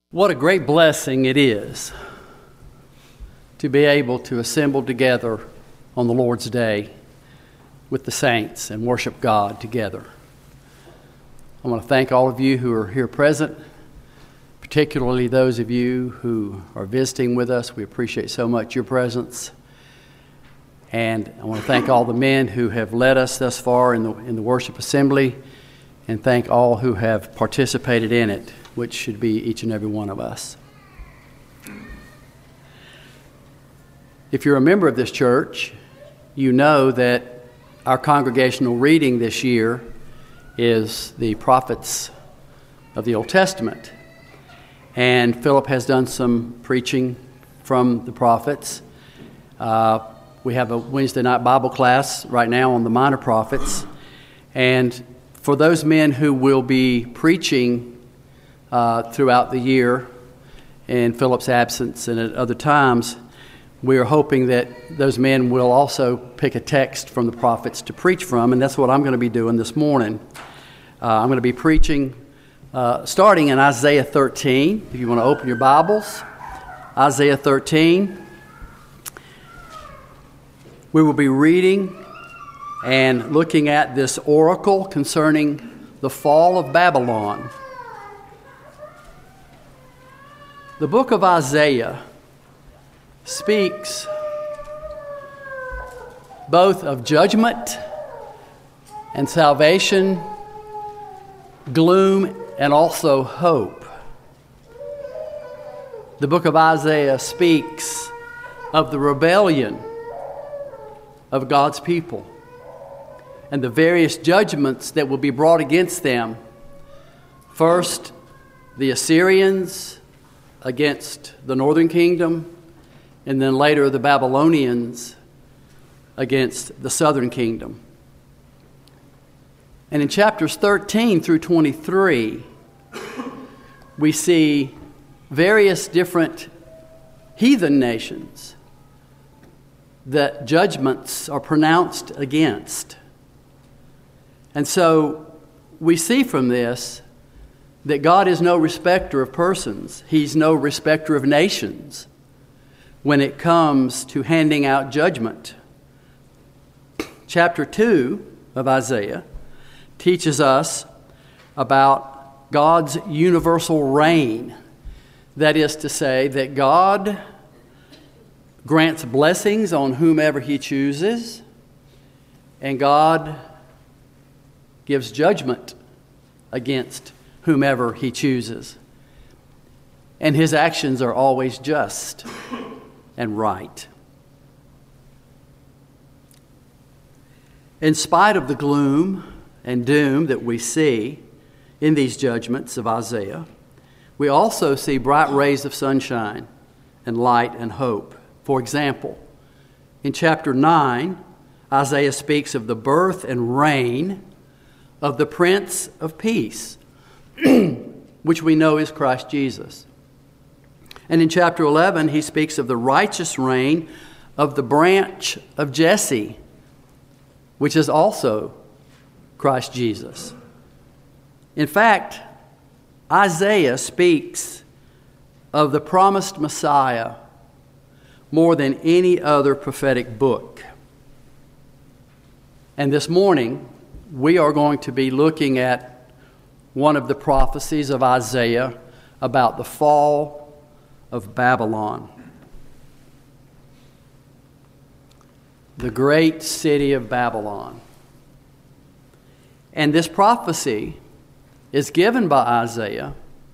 What a great blessing it is to be able to assemble together on the Lord's Day with the saints and worship God together. I want to thank all of you who are here present, particularly those of you who are visiting with us. We appreciate so much your presence. And I want to thank all the men who have led us thus far in the worship assembly, and thank all who have participated in it, which should be each and every one of us. If you're a member of this church, you know that our congregational reading this year is the prophets of the Old Testament. And Philip has done some preaching from the prophets. We have a Wednesday night Bible class right now on the minor prophets. And for those men who will be preaching throughout the year in Philip's absence and at other times, we are hoping that those men will also pick a text from the prophets to preach from, and that's what I'm going to be doing this morning. I'm going to be preaching starting in Isaiah 13. If you want to open your Bibles, Isaiah 13. We will be reading and looking at this oracle concerning the fall of Babylon. The book of Isaiah speaks both of judgment and salvation, gloom, and also hope. The book of Isaiah speaks of the rebellion of God's people and the various judgments that will be brought against them. First, the Assyrians against the northern kingdom, and then later the Babylonians against the southern kingdom. And in chapters 13 through 23, we see various different heathen nations that judgments are pronounced against. And so we see from this that God is no respecter of persons. He's no respecter of nations when it comes to handing out judgment. Chapter 2 of Isaiah teaches us about God's universal reign. That is to say that God grants blessings on whomever He chooses, and God gives judgment against whomever He chooses. And His actions are always just and right. In spite of the gloom and doom that we see in these judgments of Isaiah, we also see bright rays of sunshine and light and hope. For example, in chapter 9, Isaiah speaks of the birth and reign of the Prince of Peace, which we know is Christ Jesus. And in chapter 11, he speaks of the righteous reign of the branch of Jesse, which is also Christ Jesus. In fact, Isaiah speaks of the promised Messiah more than any other prophetic book. And this morning, we are going to be looking at one of the prophecies of Isaiah about the fall of Babylon, the great city of Babylon. And this prophecy is given by Isaiah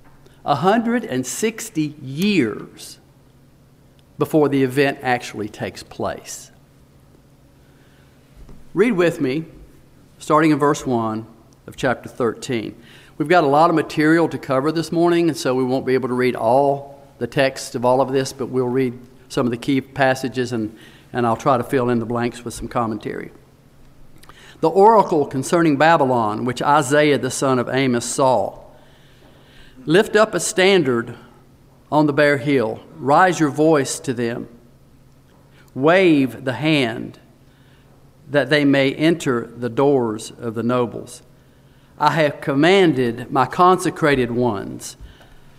160 years before the event actually takes place. Read with me, starting in verse 1 of chapter 13. We've got a lot of material to cover this morning, and so we won't be able to read all the text of all of this, but we'll read some of the key passages, and I'll try to fill in the blanks with some commentary. The oracle concerning Babylon, which Isaiah the son of Amos saw. Lift up a standard on the bare hill. Rise your voice to them. Wave the hand that they may enter the doors of the nobles. I have commanded my consecrated ones.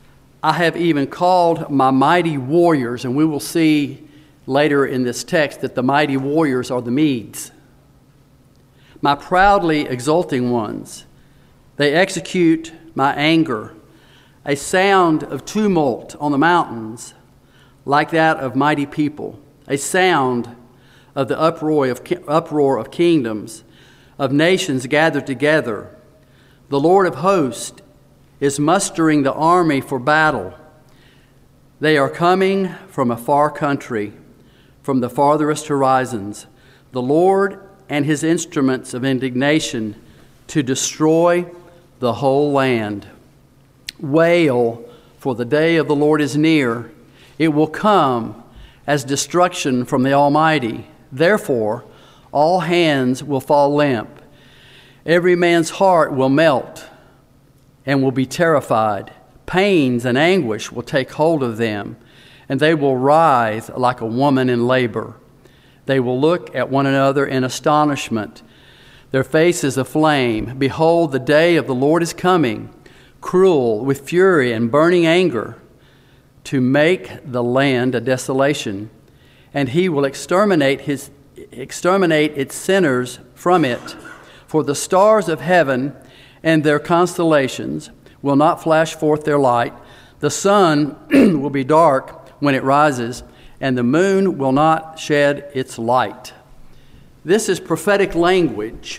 I have even called my mighty warriors, and we will see later in this text that the mighty warriors are the Medes. My proudly exulting ones, they execute my anger, a sound of tumult on the mountains, like that of mighty people, a sound of the uproar of kingdoms, of nations gathered together. The Lord of hosts is mustering the army for battle. They are coming from a far country, from the farthest horizons, the Lord and his instruments of indignation to destroy the whole land. Wail, for the day of the Lord is near. It will come as destruction from the Almighty. Therefore, all hands will fall limp. Every man's heart will melt and will be terrified. Pains and anguish will take hold of them, and they will writhe like a woman in labor. They will look at one another in astonishment, their faces aflame. Behold, the day of the Lord is coming, cruel with fury and burning anger, to make the land a desolation, and he will exterminate its sinners from it. For the stars of heaven and their constellations will not flash forth their light. The sun will be dark when it rises, and the moon will not shed its light. This is prophetic language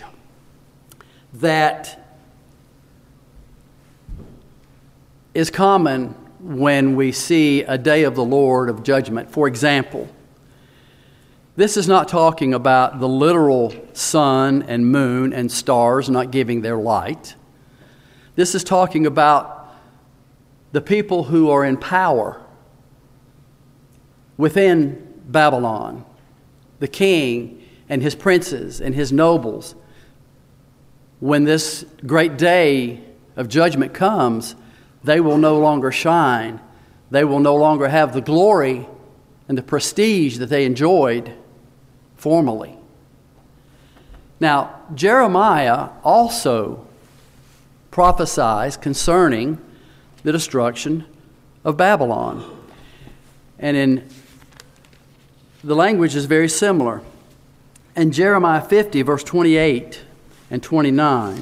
that is common when we see a day of the Lord of judgment. For example, this is not talking about the literal sun and moon and stars not giving their light. This is talking about the people who are in power within Babylon, the king and his princes and his nobles. When this great day of judgment comes, they will no longer shine. They will no longer have the glory and the prestige that they enjoyed formerly. Now, Jeremiah also prophesies concerning the destruction of Babylon. And the language is very similar. In Jeremiah 50, verse 28 and 29,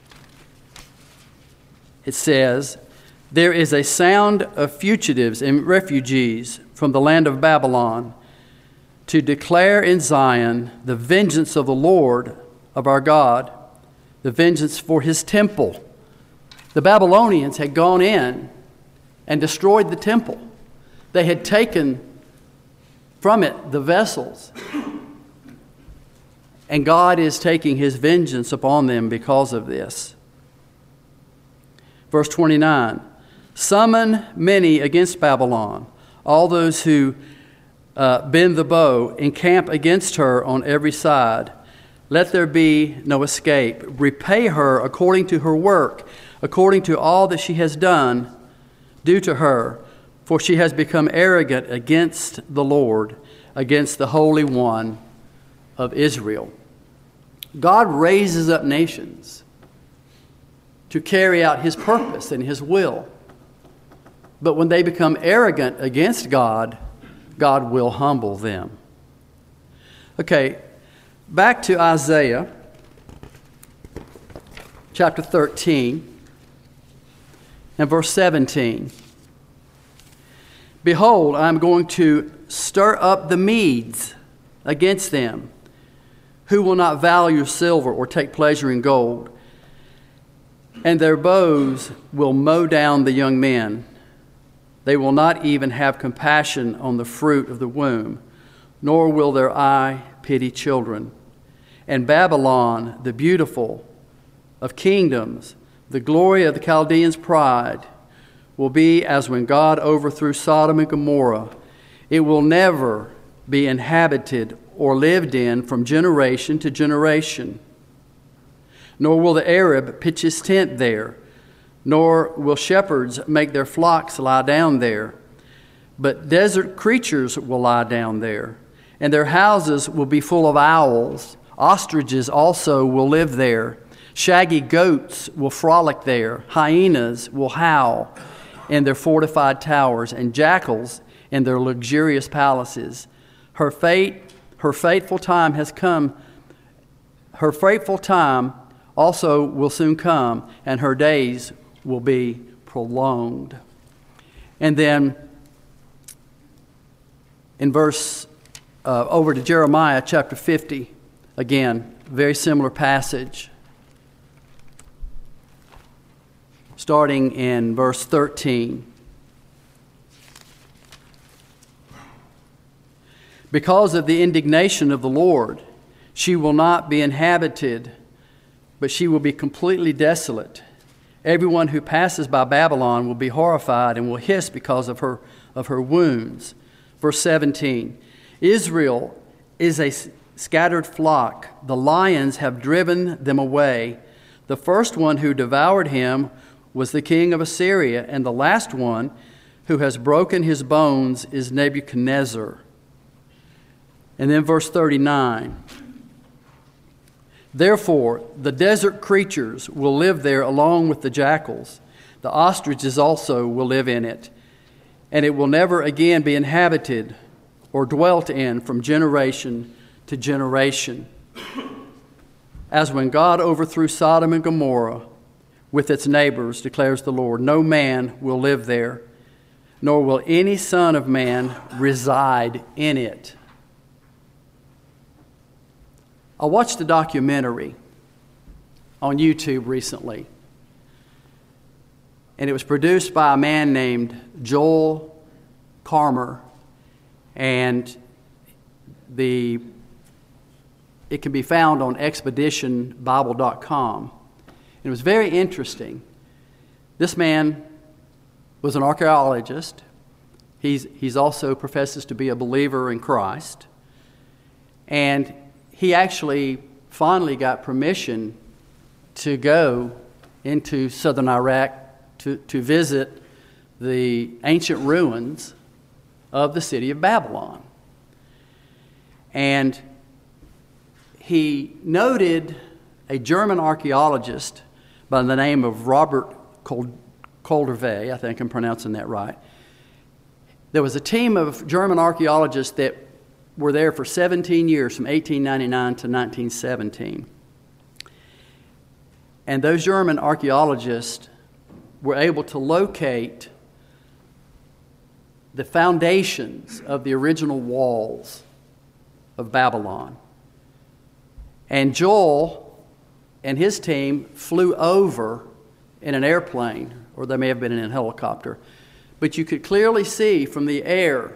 it says, "There is a sound of fugitives and refugees from the land of Babylon, to declare in Zion the vengeance of the Lord of our God, the vengeance for his temple." The Babylonians had gone in and destroyed the temple. They had taken from it the vessels. And God is taking his vengeance upon them because of this. Verse 29, "Summon many against Babylon, all those who bend the bow, encamp against her on every side. Let there be no escape. Repay her according to her work, according to all that she has done, do to her, for she has become arrogant against the Lord, against the Holy One of Israel." God raises up nations to carry out his purpose and his will. But when they become arrogant against God, God will humble them. Okay, back to Isaiah chapter 13 and verse 17. "Behold, I am going to stir up the Medes against them, who will not value silver or take pleasure in gold, and their bows will mow down the young men. They will not even have compassion on the fruit of the womb, nor will their eye pity children. And Babylon, the beautiful of kingdoms, the glory of the Chaldeans' pride, will be as when God overthrew Sodom and Gomorrah. It will never be inhabited or lived in from generation to generation. Nor will the Arab pitch his tent there, nor will shepherds make their flocks lie down there. But desert creatures will lie down there, and their houses will be full of owls. Ostriches also will live there. Shaggy goats will frolic there. Hyenas will howl. in their fortified towers, and jackals in their luxurious palaces. Her fateful time has come. Her fateful time also will soon come, and her days will be prolonged. And then in verse, over to Jeremiah chapter 50, again, very similar passage. Starting in verse 13. Because of the indignation of the Lord, she will not be inhabited, but she will be completely desolate. Everyone who passes by Babylon will be horrified and will hiss because of her wounds. Verse 17. Israel is a scattered flock. The lions have driven them away. The first one who devoured him was the king of Assyria, and the last one who has broken his bones is Nebuchadnezzar. And then verse 39. Therefore, the desert creatures will live there along with the jackals. The ostriches also will live in it, and it will never again be inhabited or dwelt in from generation to generation. As when God overthrew Sodom and Gomorrah with its neighbors, declares the Lord, no man will live there, nor will any son of man reside in it. I watched a documentary on YouTube recently, and it was produced by a man named Joel Carmer, and it can be found on expeditionbible.com. It was very interesting. This man was an archaeologist. He's also professes to be a believer in Christ, and he actually finally got permission to go into southern Iraq to visit the ancient ruins of the city of Babylon. And he noted a German archaeologist by the name of Robert Koldervey, I think I'm pronouncing that right. There was a team of German archaeologists that were there for 17 years, from 1899 to 1917. And those German archaeologists were able to locate the foundations of the original walls of Babylon. And Joel and his team flew over in an airplane, or they may have been in a helicopter, but you could clearly see from the air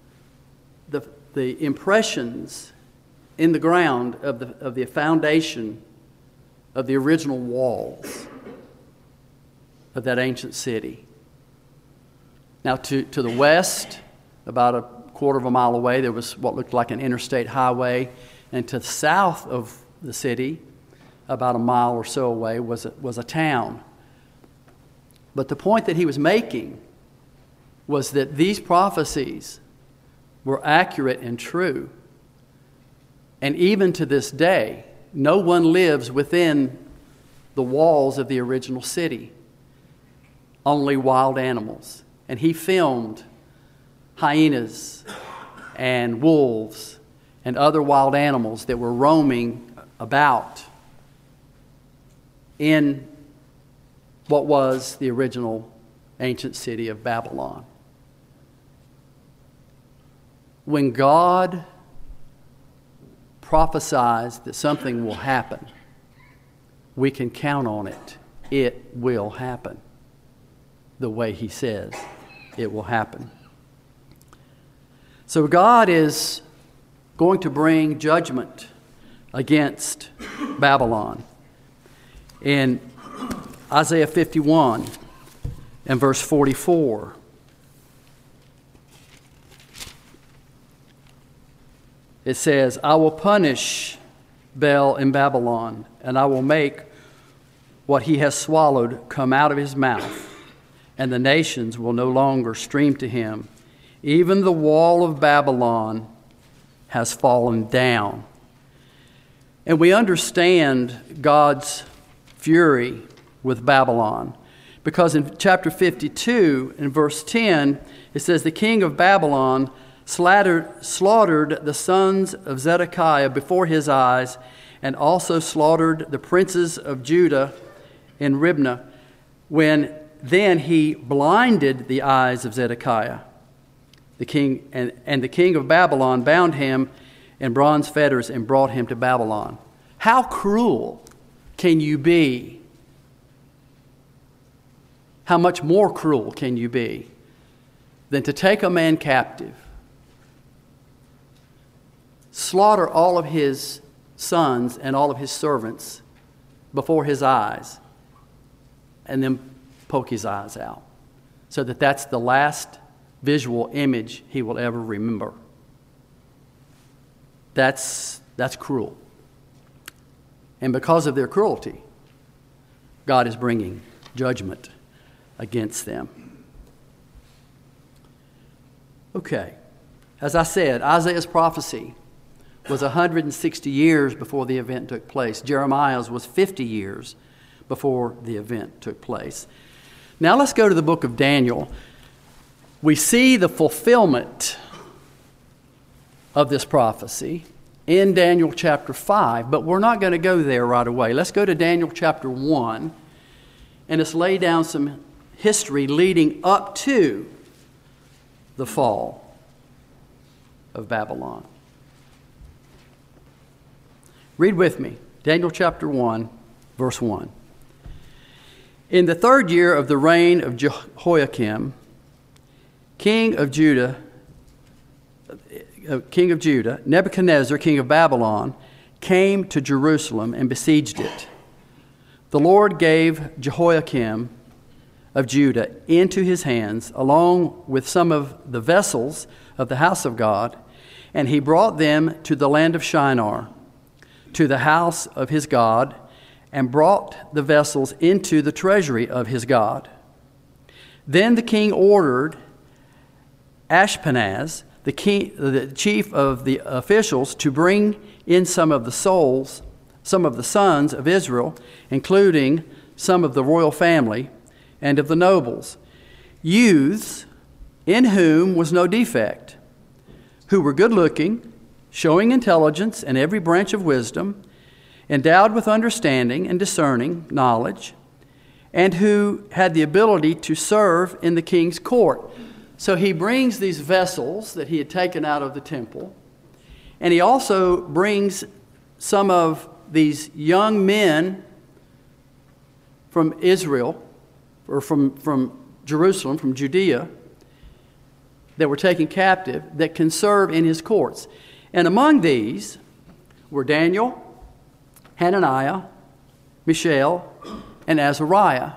the impressions in the ground of the foundation of the original walls of that ancient city. Now, to the west, about a quarter of a mile away, there was what looked like an interstate highway, and to the south of the city, about a mile or so away, was a town. But the point that he was making was that these prophecies were accurate and true. And even to this day, no one lives within the walls of the original city. Only wild animals. And he filmed hyenas and wolves and other wild animals that were roaming about in what was the original ancient city of Babylon. When God prophesies that something will happen, we can count on it. It will happen the way He says it will happen. So God is going to bring judgment against Babylon. In Isaiah 51 and verse 44, it says, I will punish Bel in Babylon, and I will make what he has swallowed come out of his mouth, and the nations will no longer stream to him. Even the wall of Babylon has fallen down. And we understand God's fury with Babylon, Because in chapter 52, in verse 10, it says, the king of Babylon slaughtered the sons of Zedekiah before his eyes, and also slaughtered the princes of Judah in Ribnah, when then he blinded the eyes of Zedekiah. The king and the king of Babylon bound him in bronze fetters and brought him to Babylon. How cruel can you be? How much more cruel can you be than to take a man captive, slaughter all of his sons and all of his servants before his eyes, and then poke his eyes out, so that that's the last visual image he will ever remember? That's cruel. And because of their cruelty, God is bringing judgment against them. Okay. As I said, Isaiah's prophecy was 160 years before the event took place. Jeremiah's was 50 years before the event took place. Now let's go to the book of Daniel. We see the fulfillment of this prophecy in Daniel chapter 5, but we're not going to go there right away. Let's go to Daniel chapter 1, and let's lay down some history leading up to the fall of Babylon. Read with me, Daniel chapter 1, verse 1. In the 3rd year of the reign of Jehoiakim, king of Judah, Nebuchadnezzar, king of Babylon, came to Jerusalem and besieged it. The Lord gave Jehoiakim of Judah into his hands, along with some of the vessels of the house of God, and he brought them to the land of Shinar, to the house of his God, and brought the vessels into the treasury of his God. Then the king ordered Ashpenaz, the chief of the officials, to bring in some of the sons of Israel, including some of the royal family and of the nobles, youths in whom was no defect, who were good-looking, showing intelligence and every branch of wisdom, endowed with understanding and discerning knowledge, and who had the ability to serve in the king's court. So he brings these vessels that he had taken out of the temple, and he also brings some of these young men from Israel, or from Jerusalem, from Judea, that were taken captive, that can serve in his courts. And among these were Daniel, Hananiah, Mishael, and Azariah,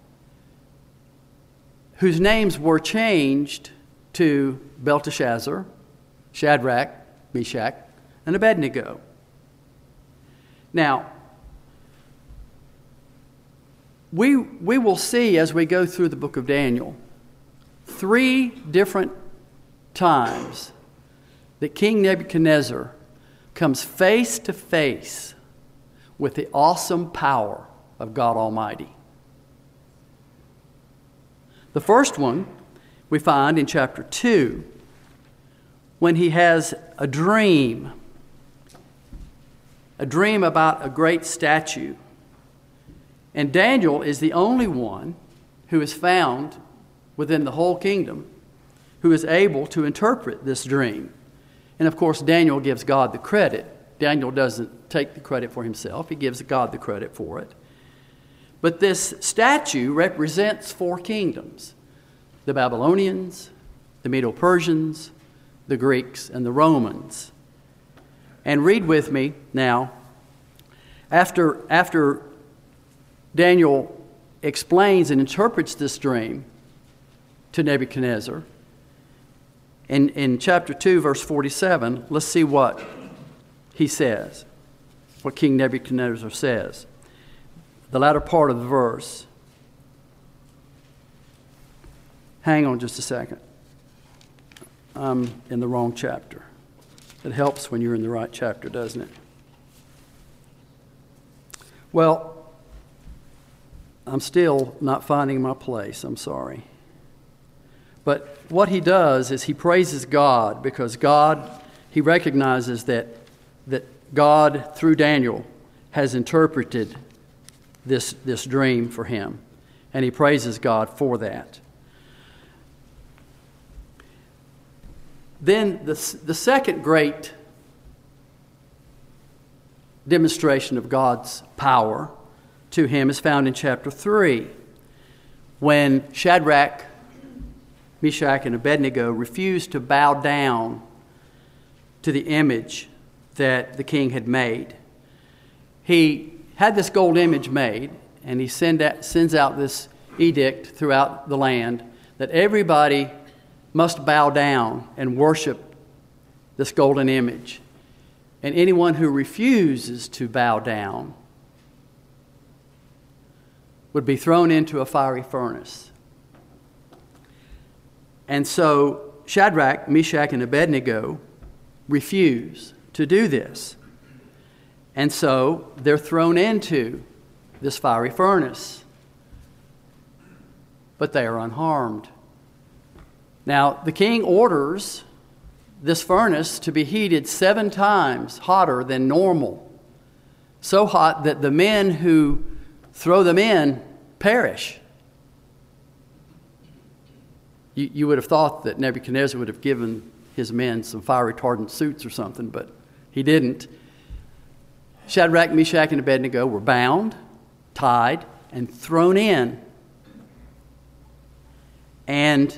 whose names were changed to Belteshazzar, Shadrach, Meshach, and Abednego. Now, we will see as we go through the book of Daniel 3 different times that King Nebuchadnezzar comes face to face with the awesome power of God Almighty. The first one we find in chapter 2, when he has a dream about a great statue. And Daniel is the only one who is found within the whole kingdom who is able to interpret this dream. And of course, Daniel gives God the credit. Daniel doesn't take the credit for himself. He gives God the credit for it. But this statue represents 4 kingdoms: the Babylonians, the Medo-Persians, the Greeks, and the Romans. And read with me now, after Daniel explains and interprets this dream to Nebuchadnezzar, in chapter 2, verse 47, let's see what he says, what King Nebuchadnezzar says. The latter part of the verse. Hang on just a second. I'm in the wrong chapter. It helps when you're in the right chapter, doesn't it? Well, I'm still not finding my place. I'm sorry. But what he does is he praises God because he recognizes that God, through Daniel, has interpreted this dream for him. And he praises God for that. Then the second great demonstration of God's power to him is found in chapter 3, when Shadrach, Meshach, and Abednego refused to bow down to the image that the king had made. He had this gold image made, and he sends out this edict throughout the land that everybody must bow down and worship this golden image. And anyone who refuses to bow down would be thrown into a fiery furnace. And so Shadrach, Meshach, and Abednego refuse to do this. And so they're thrown into this fiery furnace. But they are unharmed. Now, the king orders this furnace to be heated 7 times hotter than normal. So hot that the men who throw them in perish. You would have thought that Nebuchadnezzar would have given his men some fire retardant suits or something, but he didn't. Shadrach, Meshach, and Abednego were bound, tied, and thrown in. And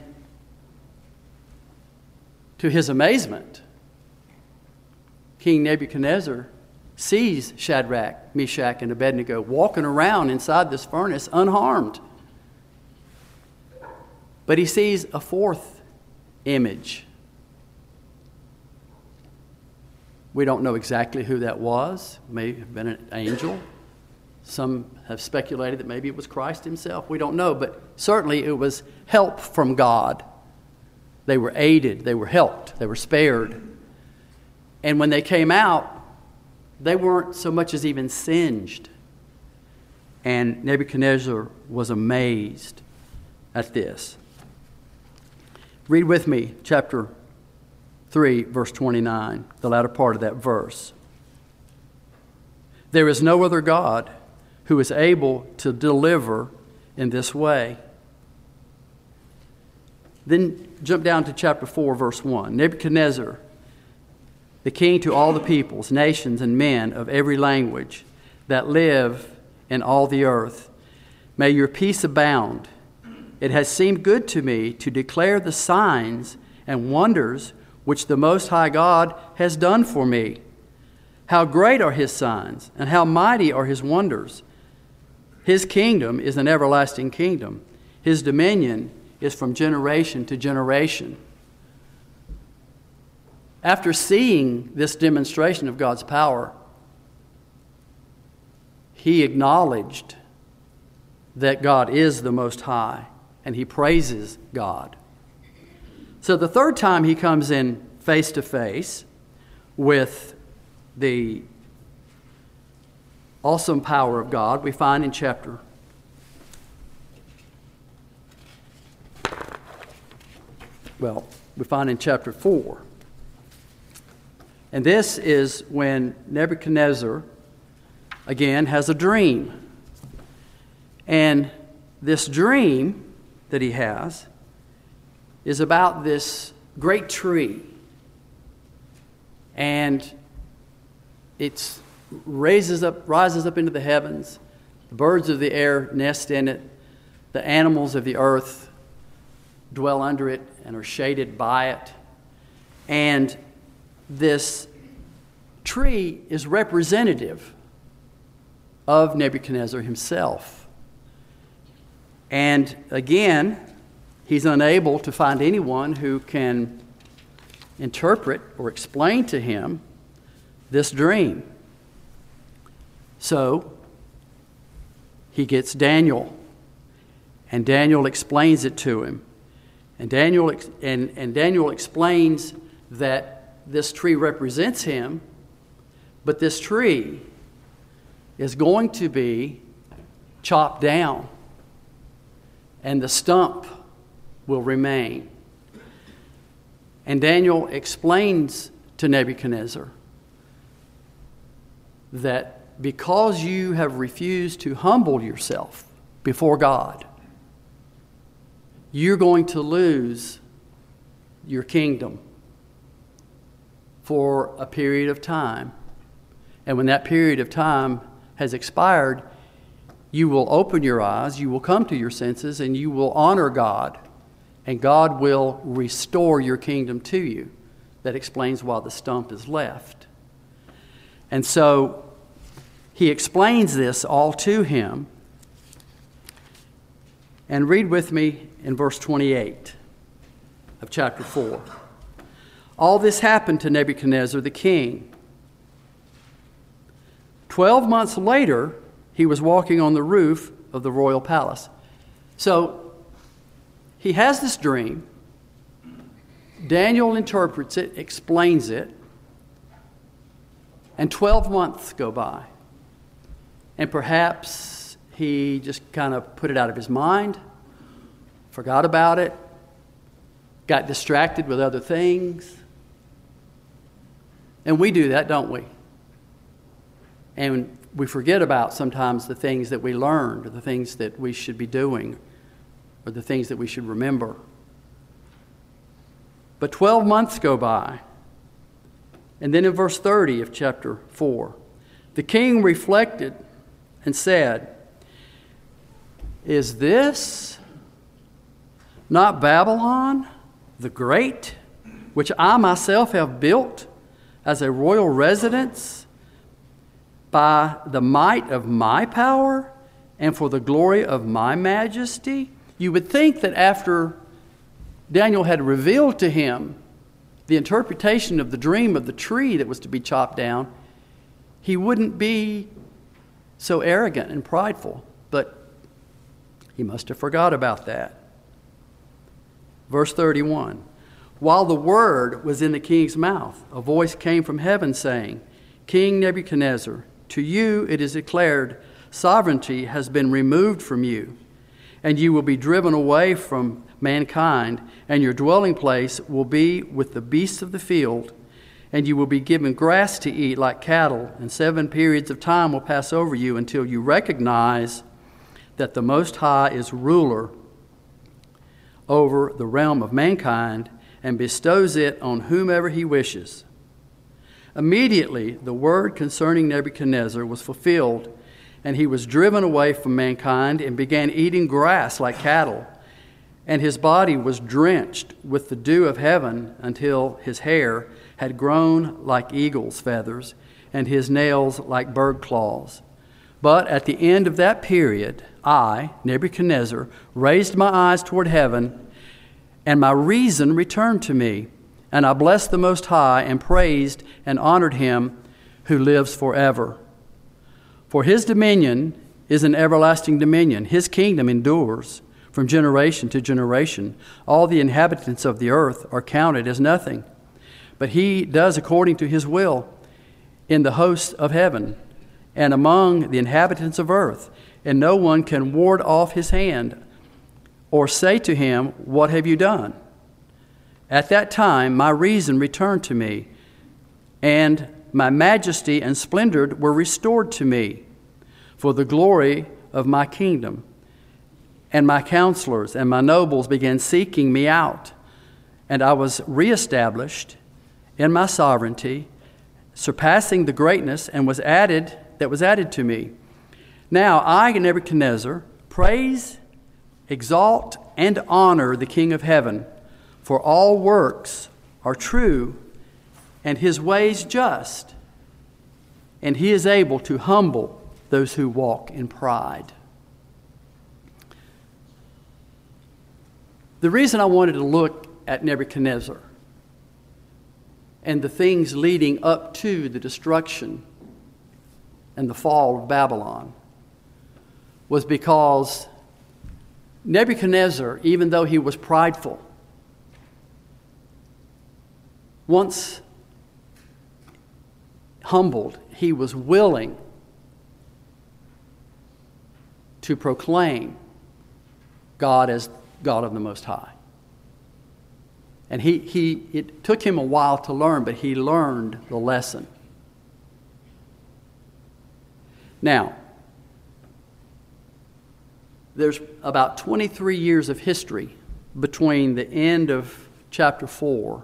to his amazement, King Nebuchadnezzar sees Shadrach, Meshach, and Abednego walking around inside this furnace unharmed. But he sees a 4th image. We don't know exactly who that was. It may have been an angel. Some have speculated that maybe it was Christ himself. We don't know, but certainly it was help from God. They were aided, they were helped, they were spared. And when they came out, they weren't so much as even singed. And Nebuchadnezzar was amazed at this. Read with me chapter 3, verse 29, the latter part of that verse. There is no other God who is able to deliver in this way. Then jump down to chapter 4, verse 1. Nebuchadnezzar, the king to all the peoples, nations, and men of every language that live in all the earth, may your peace abound. It has seemed good to me to declare the signs and wonders which the Most High God has done for me. How great are his signs, and how mighty are his wonders. His kingdom is an everlasting kingdom. His dominion is from generation to generation. After seeing this demonstration of God's power, he acknowledged that God is the Most High, and he praises God. So the third time he comes in face to face with the awesome power of God, we find in chapter 4. And this is when Nebuchadnezzar, again, has a dream. And this dream that he has is about this great tree. And it rises up into the heavens. The birds of the air nest in it. The animals of the earth dwell under it and are shaded by it. And this tree is representative of Nebuchadnezzar himself. And again, he's unable to find anyone who can interpret or explain to him this dream. So he gets Daniel, and Daniel explains it to him. And Daniel explains that this tree represents him, but this tree is going to be chopped down and the stump will remain. And Daniel explains to Nebuchadnezzar that because you have refused to humble yourself before God, you're going to lose your kingdom for a period of time. And when that period of time has expired, you will open your eyes, you will come to your senses, and you will honor God, and God will restore your kingdom to you. That explains why the stump is left. And so he explains this all to him. And read with me in verse 28 of chapter 4. All this happened to Nebuchadnezzar the king. 12 months later, he was walking on the roof of the royal palace. So he has this dream. Daniel interprets it, explains it, and 12 months go by. And perhaps he just kind of put it out of his mind, forgot about it, got distracted with other things. And we do that, don't we? And we forget about sometimes the things that we learned, or the things that we should be doing, or the things that we should remember. But 12 months go by. And then in verse 30 of chapter 4, the king reflected and said, "Is this not Babylon the Great, which I myself have built as a royal residence by the might of my power and for the glory of my majesty?" You would think that after Daniel had revealed to him the interpretation of the dream of the tree that was to be chopped down, he wouldn't be so arrogant and prideful. But he must have forgot about that. Verse 31, while the word was in the king's mouth, a voice came from heaven saying, "King Nebuchadnezzar, to you it is declared, sovereignty has been removed from you, and you will be driven away from mankind, and your dwelling place will be with the beasts of the field, and you will be given grass to eat like cattle, and 7 periods of time will pass over you until you recognize that the Most High is ruler over the realm of mankind and bestows it on whomever he wishes." Immediately, the word concerning Nebuchadnezzar was fulfilled, and he was driven away from mankind and began eating grass like cattle. And his body was drenched with the dew of heaven until his hair had grown like eagle's feathers and his nails like bird claws. But at the end of that period, I, Nebuchadnezzar, raised my eyes toward heaven, and my reason returned to me. And I blessed the Most High and praised and honored him who lives forever. For his dominion is an everlasting dominion. His kingdom endures from generation to generation. All the inhabitants of the earth are counted as nothing. But he does according to his will in the hosts of heaven and among the inhabitants of earth. And no one can ward off his hand or say to him, "What have you done?" At that time my reason returned to me, and my majesty and splendor were restored to me for the glory of my kingdom. And my counselors and my nobles began seeking me out, and I was reestablished in my sovereignty, surpassing the greatness that was added to me. Now I, Nebuchadnezzar, praise, exalt, and honor the King of heaven, for all works are true, and his ways just, and he is able to humble those who walk in pride. The reason I wanted to look at Nebuchadnezzar and the things leading up to the destruction and the fall of Babylon was because Nebuchadnezzar, even though he was prideful, once humbled, he was willing to proclaim God as God of the Most High. And it took him a while to learn, but he learned the lesson. Now, there's about 23 years of history between the end of chapter 4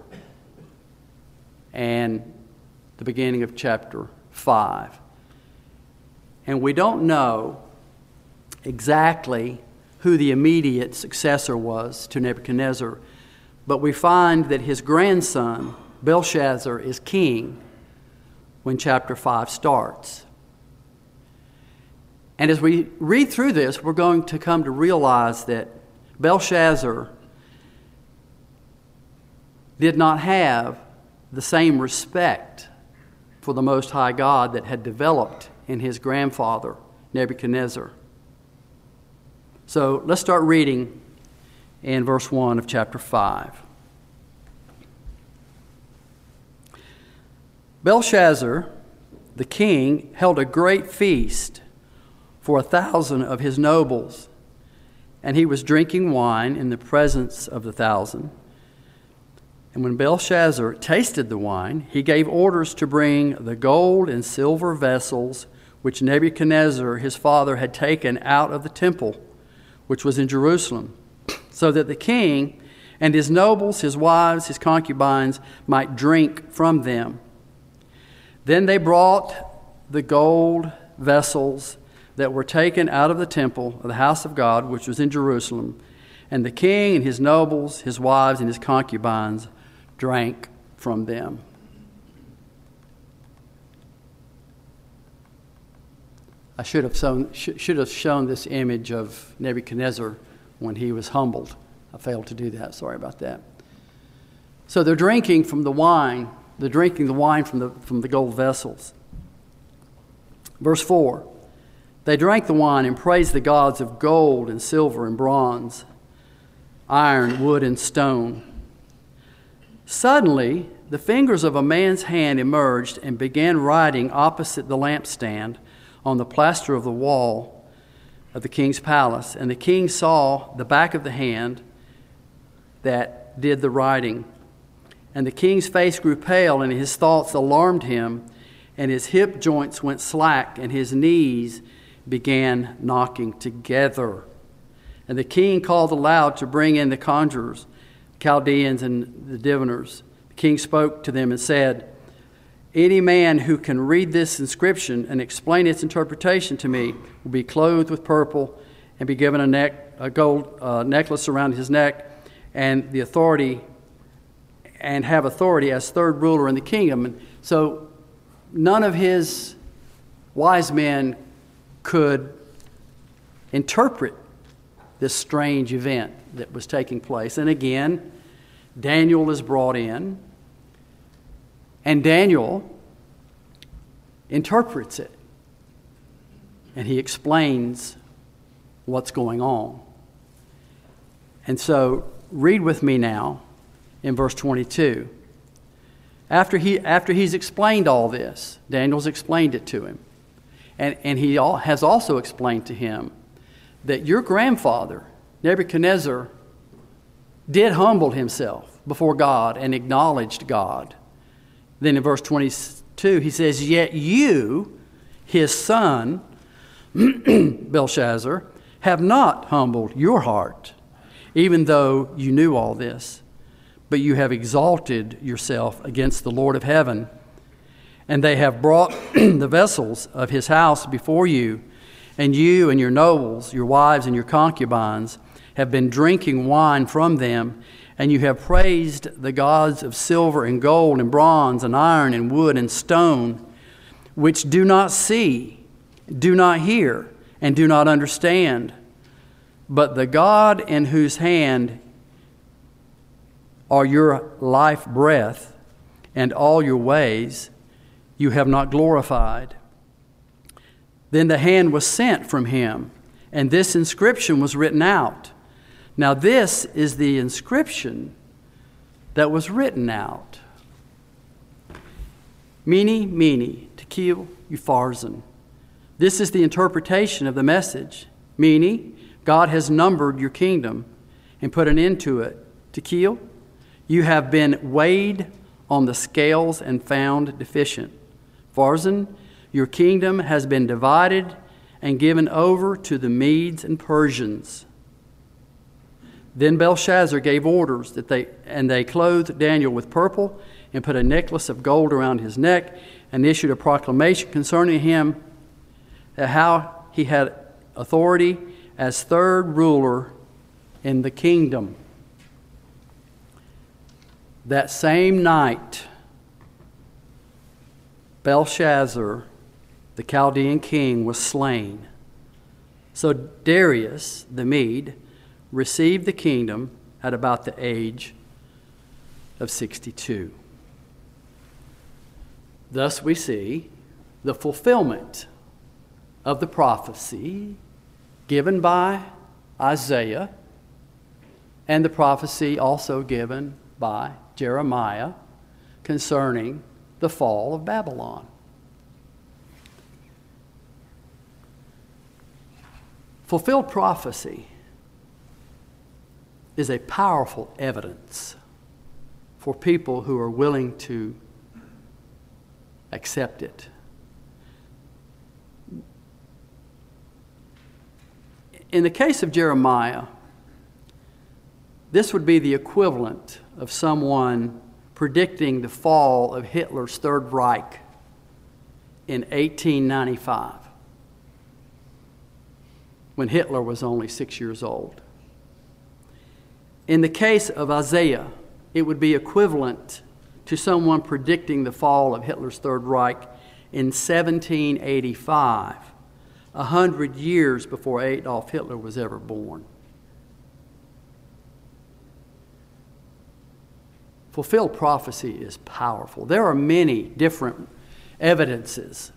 and the beginning of chapter 5. And we don't know exactly who the immediate successor was to Nebuchadnezzar, but we find that his grandson, Belshazzar, is king when chapter 5 starts. And as we read through this, we're going to come to realize that Belshazzar did not have the same respect for the Most High God that had developed in his grandfather, Nebuchadnezzar. So let's start reading in verse 1 of chapter 5. Belshazzar, the king, held a great feast for 1,000 of his nobles, and he was drinking wine in the presence of the 1,000. And when Belshazzar tasted the wine, he gave orders to bring the gold and silver vessels which Nebuchadnezzar his father had taken out of the temple, which was in Jerusalem, so that the king and his nobles, his wives, his concubines might drink from them. Then they brought the gold vessels that were taken out of the temple of the house of God, which was in Jerusalem, and the king and his nobles, his wives, and his concubines drank from them. I should have shown this image of Nebuchadnezzar when he was humbled. I failed to do that. Sorry about that. So they're drinking from the wine. They're drinking the wine from the gold vessels. Verse 4. They drank the wine and praised the gods of gold and silver and bronze, iron, wood, and stone. Suddenly, the fingers of a man's hand emerged and began writing opposite the lampstand on the plaster of the wall of the king's palace. And the king saw the back of the hand that did the writing. And the king's face grew pale, and his thoughts alarmed him, and his hip joints went slack, and his knees began knocking together. And the king called aloud to bring in the conjurers, Chaldeans, and the diviners. The king spoke to them and said, "Any man who can read this inscription and explain its interpretation to me will be clothed with purple and be given a gold necklace around his neck and have authority as third ruler in the kingdom." And so none of his wise men could interpret this strange event that was taking place. And again, Daniel is brought in, and Daniel interprets it. And he explains what's going on. And so read with me now in verse 22. After he's explained all this, Daniel's explained it to him. And he has also explained to him that your grandfather, Nebuchadnezzar, did humble himself before God and acknowledged God. Then in verse 22, he says, "Yet you, his son, Belshazzar, have not humbled your heart, even though you knew all this. But you have exalted yourself against the Lord of heaven, and they have brought the vessels of his house before you, and you and your nobles, your wives and your concubines, have been drinking wine from them, and you have praised the gods of silver and gold and bronze and iron and wood and stone, which do not see, do not hear, and do not understand. But the God in whose hand are your life breath and all your ways, you have not glorified." Then the hand was sent from him, and this inscription was written out. Now this is the inscription that was written out. Mene, mene, tekel, upharsin. This is the interpretation of the message. Mene, God has numbered your kingdom and put an end to it. To kill, you have been weighed on the scales and found deficient. Pharzan, your kingdom has been divided and given over to the Medes and Persians. Then Belshazzar gave orders that they clothed Daniel with purple and put a necklace of gold around his neck and issued a proclamation concerning him, how he had authority as third ruler in the kingdom. That same night, Belshazzar, the Chaldean king, was slain. So Darius the Mede received the kingdom at about the age of 62. Thus we see the fulfillment of the prophecy given by Isaiah and the prophecy also given by Jeremiah concerning the fall of Babylon. Fulfilled prophecy is a powerful evidence for people who are willing to accept it. In the case of Jeremiah, this would be the equivalent of someone predicting the fall of Hitler's Third Reich in 1895, when Hitler was only 6 years old. In the case of Isaiah, it would be equivalent to someone predicting the fall of Hitler's Third Reich in 1785, 100 years before Adolf Hitler was ever born. Fulfilled prophecy is powerful. There are many different evidences,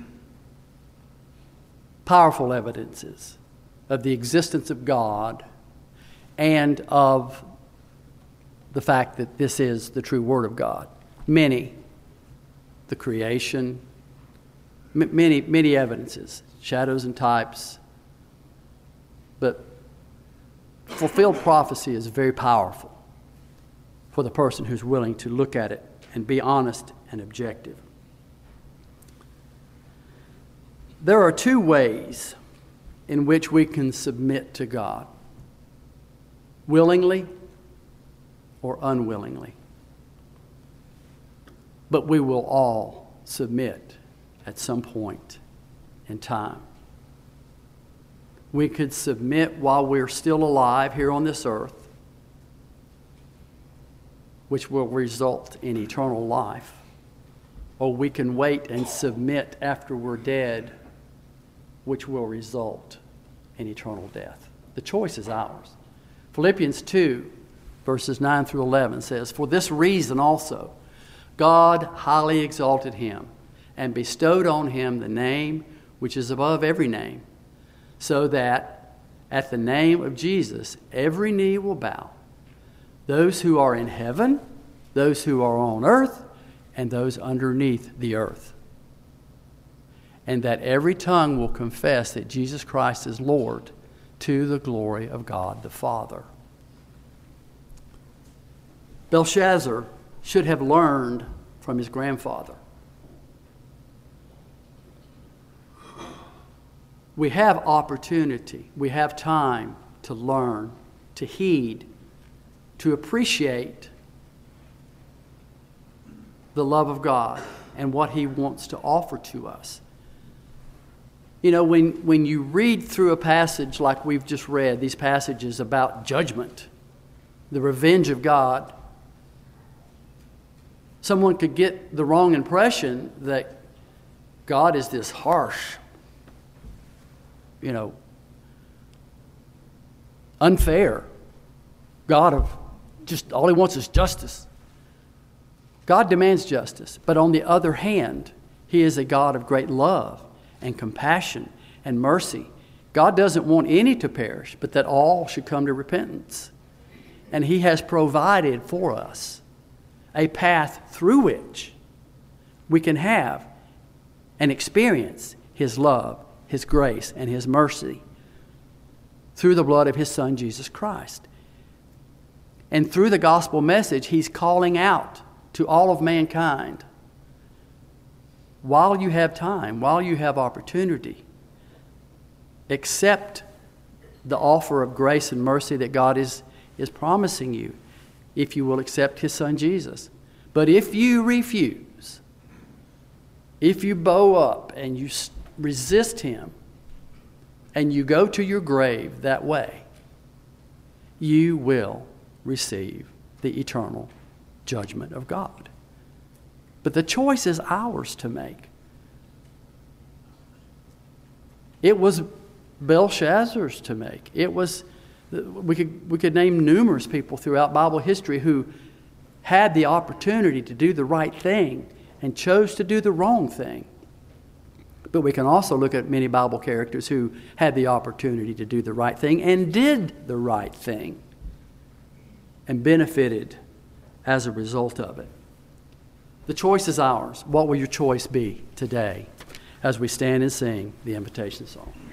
powerful evidences of the existence of God and of the fact that this is the true Word of God. Many. The creation, many evidences, shadows and types. But fulfilled prophecy is very powerful for the person who's willing to look at it and be honest and objective. There are two ways in which we can submit to God: willingly or unwillingly. But we will all submit at some point in time. We could submit while we're still alive here on this earth, which will result in eternal life. Or we can wait and submit after we're dead, which will result in eternal death. The choice is ours. Philippians 2, verses 9 through 11 says, "For this reason also God highly exalted him and bestowed on him the name which is above every name, so that at the name of Jesus every knee will bow, those who are in heaven, those who are on earth, and those underneath the earth. And that every tongue will confess that Jesus Christ is Lord, to the glory of God the Father." Belshazzar should have learned from his grandfather. We have opportunity, we have time to learn, to heed, to appreciate the love of God and what He wants to offer to us. You know, when you read through a passage like we've just read, these passages about judgment, the revenge of God, someone could get the wrong impression that God is this harsh, unfair God of just all He wants is justice. God demands justice, but on the other hand, He is a God of great love and compassion and mercy. God doesn't want any to perish, but that all should come to repentance. And He has provided for us a path through which we can have and experience His love, His grace, and His mercy. through the blood of his Son, Jesus Christ. And through the gospel message, he's calling out to all of mankind, while you have time, while you have opportunity, accept the offer of grace and mercy that God is promising you if you will accept his Son Jesus. But if you refuse, if you bow up and you resist him and you go to your grave that way, you will receive the eternal judgment of God. But the choice is ours to make. It was Belshazzar's to make. It was, we could name numerous people throughout Bible history who had the opportunity to do the right thing and chose to do the wrong thing. But we can also look at many Bible characters who had the opportunity to do the right thing and did the right thing and benefited as a result of it. The choice is ours. What will your choice be today as we stand and sing the invitation song?